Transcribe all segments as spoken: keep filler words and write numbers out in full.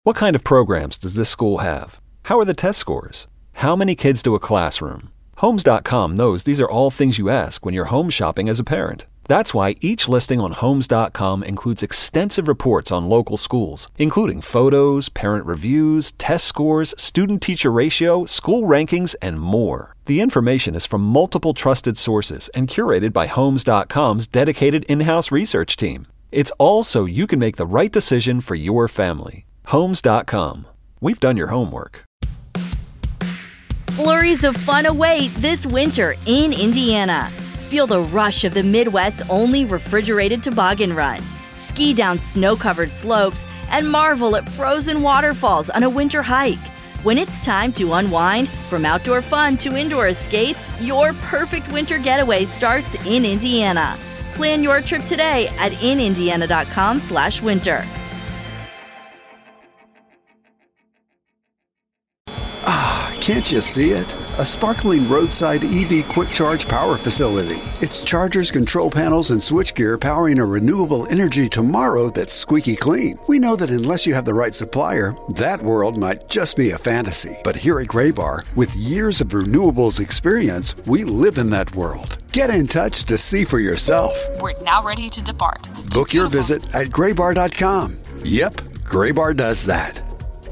What kind of programs does this school have? How are the test scores? How many kids do a classroom? Homes dot com knows these are all things you ask when you're home shopping as a parent. That's why each listing on Homes dot com includes extensive reports on local schools, including photos, parent reviews, test scores, student-teacher ratio, school rankings, and more. The information is from multiple trusted sources and curated by Homes dot com's dedicated in-house research team. It's all so you can make the right decision for your family. Homes dot com. We've done your homework. Flurries of fun await this winter in Indiana. Feel the rush of the Midwest's only refrigerated toboggan run. Ski down snow-covered slopes and marvel at frozen waterfalls on a winter hike. When it's time to unwind, from outdoor fun to indoor escapes, your perfect winter getaway starts in Indiana. Plan your trip today at in indiana dot com slash winter. Ah, can't you see it? A sparkling roadside E V quick charge power facility. It's chargers, control panels, and switchgear powering a renewable energy tomorrow that's squeaky clean. We know that unless you have the right supplier, that world might just be a fantasy. But here at Graybar, with years of renewables experience, we live in that world. Get in touch to see for yourself. We're now ready to depart. Book your visit at graybar dot com. Yep, Graybar does that.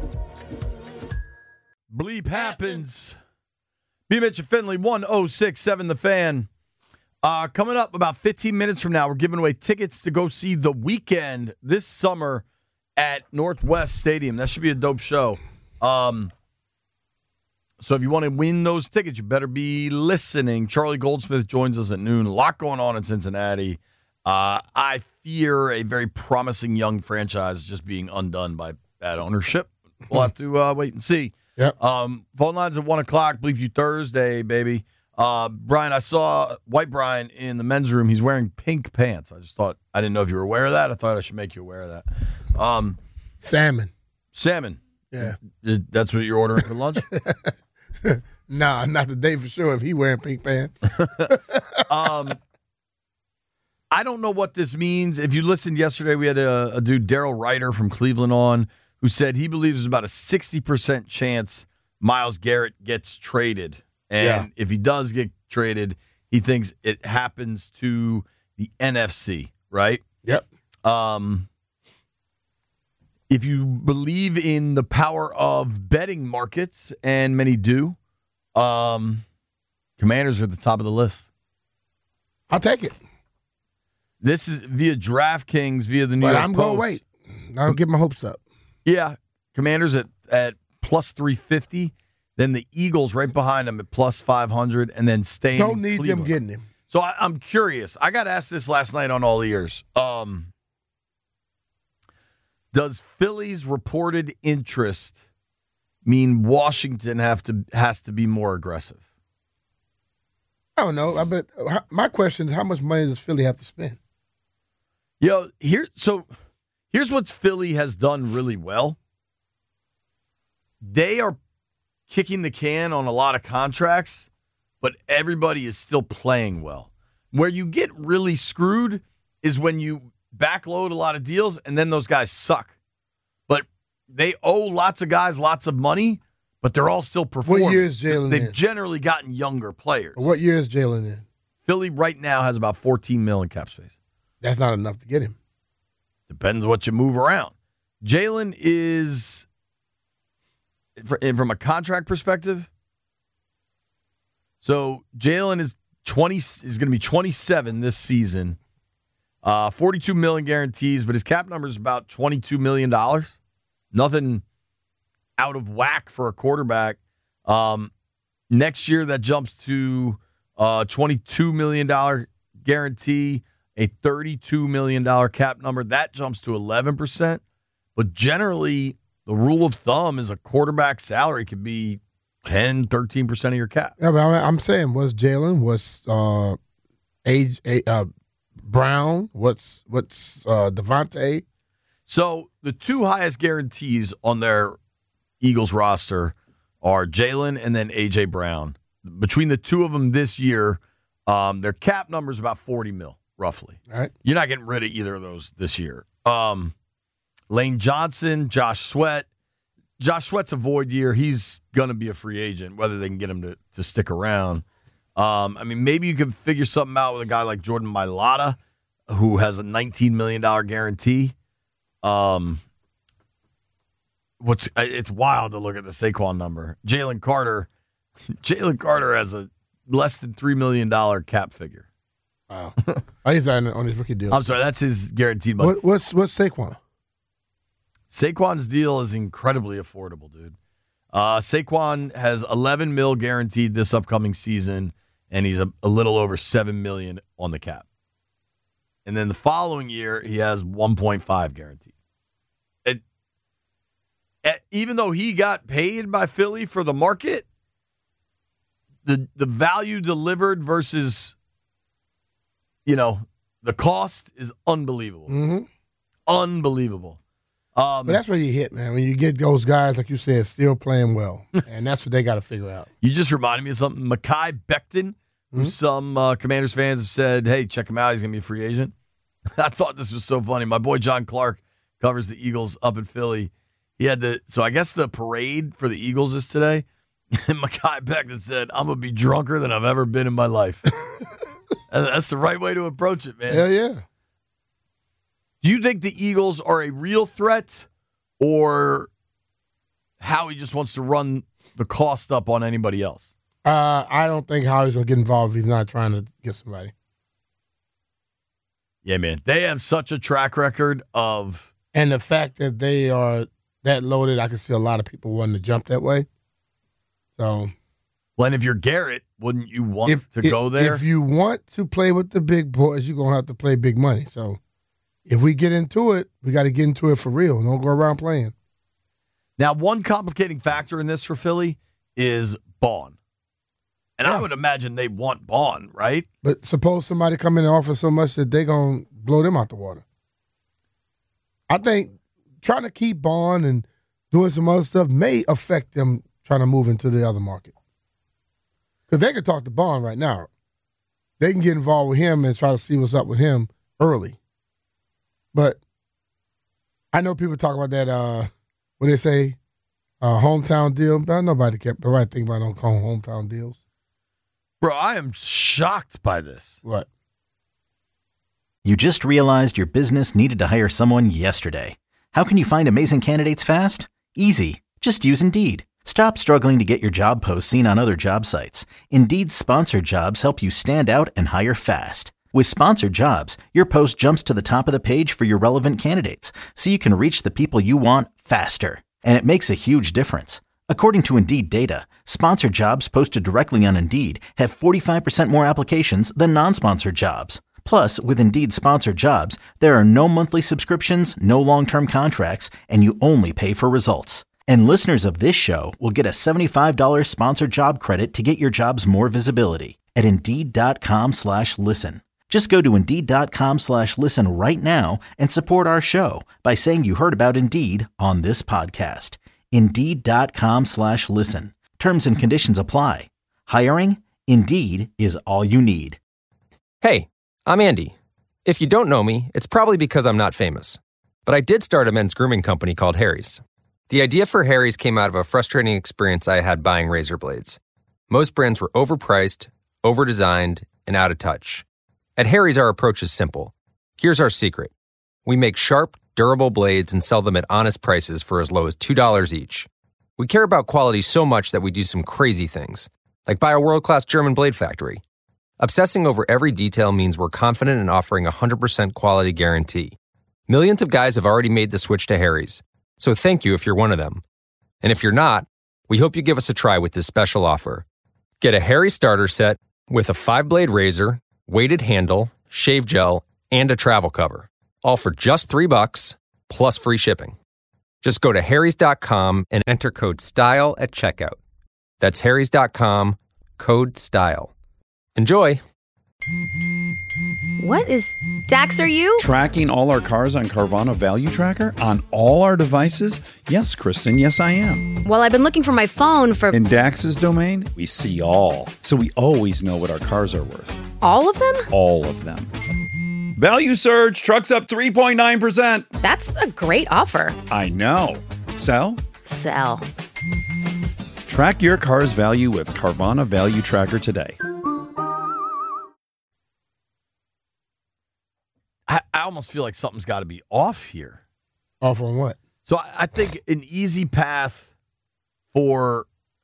Bleep happens. B. Mitch and Finley, one oh six point seven The Fan. Uh, coming up about fifteen minutes from now, we're giving away tickets to go see The Weeknd this summer at Northwest Stadium. That should be a dope show. Um, so if you want to win those tickets, you better be listening. Charlie Goldsmith joins us at noon. A lot going on in Cincinnati. Uh, I fear a very promising young franchise just being undone by bad ownership. We'll have to uh, wait and see. Yep. Um, phone lines at one o'clock. Bleep you Thursday, baby. Uh, Brian, I saw White Brian in the men's room. He's wearing pink pants. I just thought, I didn't know if you were aware of that. I thought I should make you aware of that. Um, Salmon. Salmon. Yeah. That's what you're ordering for lunch? Nah, not today for sure if he wearing pink pants. um, I don't know what this means. If you listened yesterday, we had a, a dude, Daryl Ryder from Cleveland on, who said he believes there's about a sixty percent chance Myles Garrett gets traded. And Yeah. if he does get traded, he thinks it happens to the N F C, right? Yep. Um, if you believe in the power of betting markets, and many do, um, Commanders are at the top of the list. I'll take it. This is via DraftKings, via the New But York I'm Post. going to wait. I don't get my hopes up. Yeah, Commanders at, at plus three fifty, then the Eagles right behind them at plus five hundred, and then staying Don't in need Cleveland. them getting him. So I, I'm curious. I got asked this last night on All Ears. Um, does Philly's reported interest mean Washington have to has to be more aggressive? I don't know. I bet my question is, how much money does Philly have to spend? Yo, here so here's what Philly has done really well. They are kicking the can on a lot of contracts, but everybody is still playing well. Where you get really screwed is when you backload a lot of deals and then those guys suck. But they owe lots of guys lots of money, but they're all still performing. What year is Jalen They've in? generally gotten younger players. What year is Jalen in? Philly right now has about fourteen mil in cap space. That's not enough to get him. Depends what you move around. Jalen is, from a contract perspective, so Jalen is twenty is going to be twenty-seven this season. Uh, forty-two million guarantees, but his cap number is about twenty-two million dollars. Nothing out of whack for a quarterback. Um, next year, that jumps to uh, twenty-two million dollars guarantee, a thirty-two million dollars cap number. That jumps to eleven percent. But generally, the rule of thumb is a quarterback salary could be ten, thirteen percent of your cap. Yeah, but I'm saying, was Jalen, was uh, age, uh, Brown, what's what's uh, Devontae? So the two highest guarantees on their Eagles roster are Jalen and then A J. Brown. Between the two of them this year, um, their cap number is about forty mil, roughly. All right. You're not getting rid of either of those this year. Um, Lane Johnson, Josh Sweat, Josh Sweat's a void year. He's going to be a free agent, whether they can get him to, to stick around. Um, I mean, maybe you could figure something out with a guy like Jordan Mailata, who has a nineteen million dollars guarantee. Um, what's It's wild to look at the Saquon number. Jalen Carter, Jalen Carter has a less than three million dollars cap figure. Wow. I think on, on his rookie deal. I'm sorry, that's his guaranteed money. What, what's what's Saquon? Saquon's deal is incredibly affordable, dude. Uh, Saquon has eleven mil guaranteed this upcoming season, and he's a, a little over seven million on the cap. And then the following year, he has one point five guaranteed. It, it, even though he got paid by Philly for the market, the the value delivered versus, you know, the cost is unbelievable. Mm-hmm. Unbelievable. Um, but that's where you hit, man. When you get those guys, like you said, still playing well. And that's what they got to figure out. You just reminded me of something. Mekhi Becton, who mm-hmm. some uh, Commanders fans have said, hey, check him out. He's going to be a free agent. I thought this was so funny. My boy John Clark covers the Eagles up in Philly. He had the so I guess the parade for the Eagles is today. And Mekhi Becton said, I'm going to be drunker than I've ever been in my life. That's the right way to approach it, man. Hell yeah. Do you think the Eagles are a real threat, or Howie just wants to run the cost up on anybody else? Uh, I don't think Howie's going to get involved if he's not trying to get somebody. Yeah, man. They have such a track record of... And the fact that they are that loaded, I can see a lot of people wanting to jump that way. So... Well, and if you're Garrett, wouldn't you want if, to if, go there? If you want to play with the big boys, you're going to have to play big money. So... If we get into it, we got to get into it for real. Don't go around playing. Now, one complicating factor in this for Philly is Bond. And yeah. I would imagine they want Bond, right? But suppose somebody come in and offer so much that they're going to blow them out the water. I think trying to keep Bond and doing some other stuff may affect them trying to move into the other market. Because they can talk to Bond right now. They can get involved with him and try to see what's up with him early. But I know people talk about that, uh, what they say, uh, hometown deal. But nobody kept nobody think about don't call hometown deals. Bro, I am shocked by this. What? You just realized your business needed to hire someone yesterday. How can you find amazing candidates fast? Easy. Just use Indeed. Stop struggling to get your job posts seen on other job sites. Indeed's sponsored jobs help you stand out and hire fast. With sponsored jobs, your post jumps to the top of the page for your relevant candidates, so you can reach the people you want faster. And it makes a huge difference. According to Indeed data, sponsored jobs posted directly on Indeed have forty-five percent more applications than non-sponsored jobs. Plus, with Indeed sponsored jobs, there are no monthly subscriptions, no long-term contracts, and you only pay for results. And listeners of this show will get a seventy-five dollars sponsored job credit to get your jobs more visibility at Indeed.com slash listen. Just go to Indeed.com slash listen right now and support our show by saying you heard about Indeed on this podcast. Indeed.com slash listen. Terms and conditions apply. Hiring? Indeed is all you need. Hey, I'm Andy. If you don't know me, it's probably because I'm not famous. But I did start a men's grooming company called Harry's. The idea for Harry's came out of a frustrating experience I had buying razor blades. Most brands were overpriced, overdesigned, and out of touch. At Harry's, our approach is simple. Here's our secret. We make sharp, durable blades and sell them at honest prices for as low as two dollars each. We care about quality so much that we do some crazy things, like buy a world-class German blade factory. Obsessing over every detail means we're confident in offering a one hundred percent quality guarantee. Millions of guys have already made the switch to Harry's, so thank you if you're one of them. And if you're not, we hope you give us a try with this special offer. Get a Harry's starter set with a five-blade razor, weighted handle, shave gel, and a travel cover. All for just three bucks, plus free shipping. Just go to harrys dot com and enter code STYLE at checkout. That's harrys dot com, code STYLE. Enjoy! What is Dax, are you? Tracking all our cars on Carvana Value Tracker on all our devices? Yes, Kristen, yes I am. Well, I've been looking for my phone for... In Dax's domain, we see all. So we always know what our cars are worth. All of them? All of them. Value surge, trucks up three point nine percent. That's a great offer. I know. Sell? Sell. Track your car's value with Carvana Value Tracker today. I, I almost feel like something's got to be off here. Off on what? So I, I think an easy path for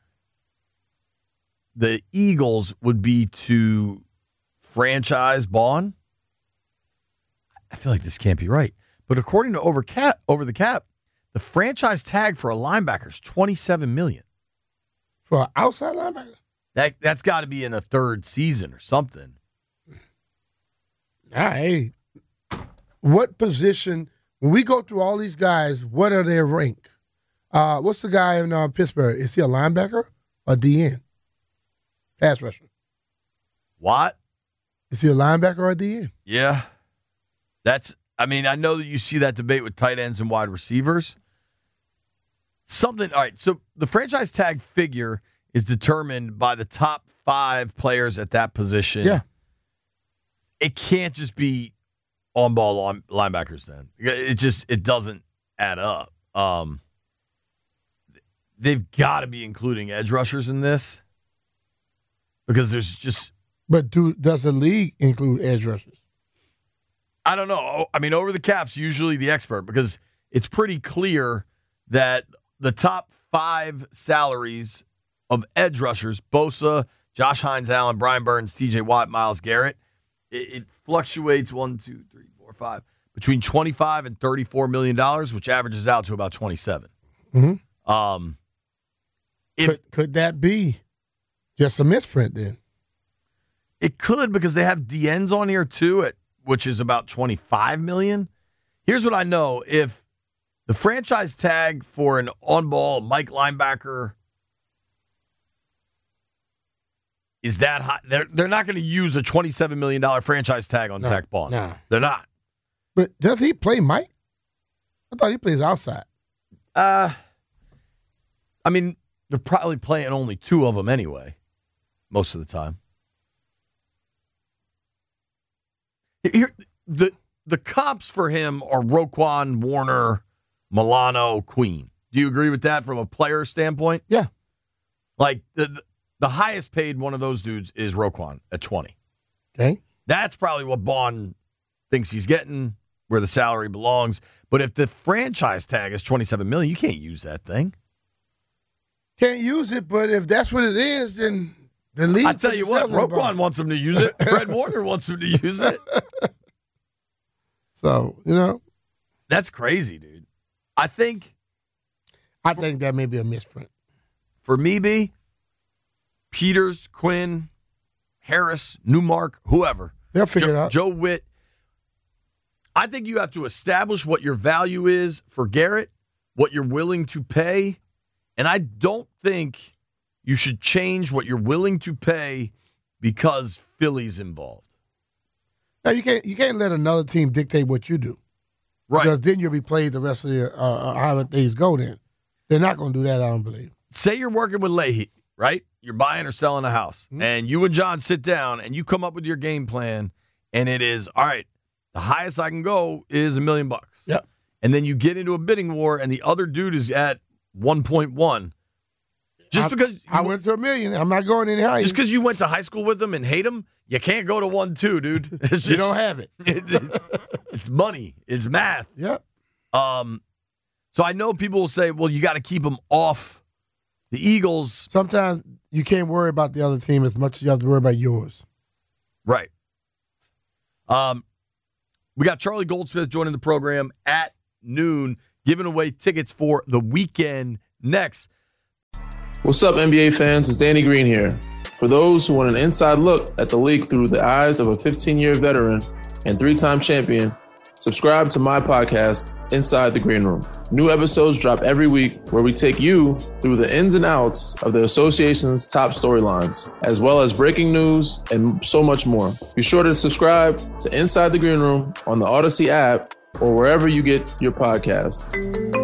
the Eagles would be to franchise Bond. I feel like this can't be right. But according to Over, Cap, Over the Cap, the franchise tag for a linebacker is twenty-seven million dollars. For an outside linebacker? That, that's got to be in a third season or something. Nah, hey, what position, when we go through all these guys, what are their rank? Uh, what's the guy in uh, Pittsburgh? Is he a linebacker or D N? Pass rusher. What? Is he a linebacker or a D N? Yeah. That's, I mean, I know that you see that debate with tight ends and wide receivers. Something, all right, so the franchise tag figure is determined by the top five players at that position. Yeah. It can't just be on-ball line, linebackers then. It just, it doesn't add up. Um, they've got to be including edge rushers in this because there's just... But do does the league include edge rushers? I don't know. I mean, Over the Cap's usually the expert because it's pretty clear that the top five salaries of edge rushers, Bosa, Josh Hines-Allen, Brian Burns, T J Watt, Myles Garrett, it, it fluctuates one, two, three, four, five, between twenty-five and thirty-four million dollars, which averages out to about twenty-seven. Mm-hmm. Um, if, could, could that be just a misprint then? It could because they have D Ns on here too, at which is about twenty-five million dollars. Here's what I know. If the franchise tag for an on-ball Mike linebacker is that high, they're, they're not going to use a twenty-seven million dollars franchise tag on no, Zach Bond. No. They're not. But does he play Mike? I thought he plays outside. Uh, I mean, they're probably playing only two of them anyway, most of the time. Here, the the comps for him are Roquan, Warner, Milano, Queen. Do you agree with that from a player standpoint? Yeah. Like, the, the highest paid one of those dudes is Roquan at twenty. Okay. That's probably what Bond thinks he's getting, where the salary belongs. But if the franchise tag is twenty-seven million dollars, you can't use that thing. Can't use it, but if that's what it is, then the league. I tell you what, Roquan wants him to use it. Fred Warner wants him to use it. So, you know. That's crazy, dude. I think. I think that may be a misprint. For me, B, Peters, Quinn, Harris, Newmark, whoever. They'll figure Joe, it out. Joe Witt. I think you have to establish what your value is for Garrett, what you're willing to pay, and I don't think you should change what you're willing to pay because Philly's involved. Now you can't you can't let another team dictate what you do, right? Because then you'll be played the rest of the uh, however things go. Then they're not going to do that. I don't believe. Say you're working with Leahy, right? You're buying or selling a house, mm-hmm. and you and John sit down and you come up with your game plan, and it is all right. The highest I can go is a million bucks. Yep. And then you get into a bidding war, and the other dude is at one point one. Just I, because you, I went to a million, I'm not going any higher. Just because you went to high school with him and hate him, you can't go to one two, dude. It's just, you don't have it. it, it. It's money. It's math. Yep. Um. So I know people will say, "Well, you got to keep him off the Eagles." Sometimes you can't worry about the other team as much as you have to worry about yours. Right. Um. We got Charlie Goldsmith joining the program at noon, giving away tickets for the weekend next. What's up, N B A fans? It's Danny Green here. For those who want an inside look at the league through the eyes of a fifteen-year veteran and three-time champion, subscribe to my podcast, Inside the Green Room. New episodes drop every week where we take you through the ins and outs of the association's top storylines, as well as breaking news and so much more. Be sure to subscribe to Inside the Green Room on the Odyssey app or wherever you get your podcasts.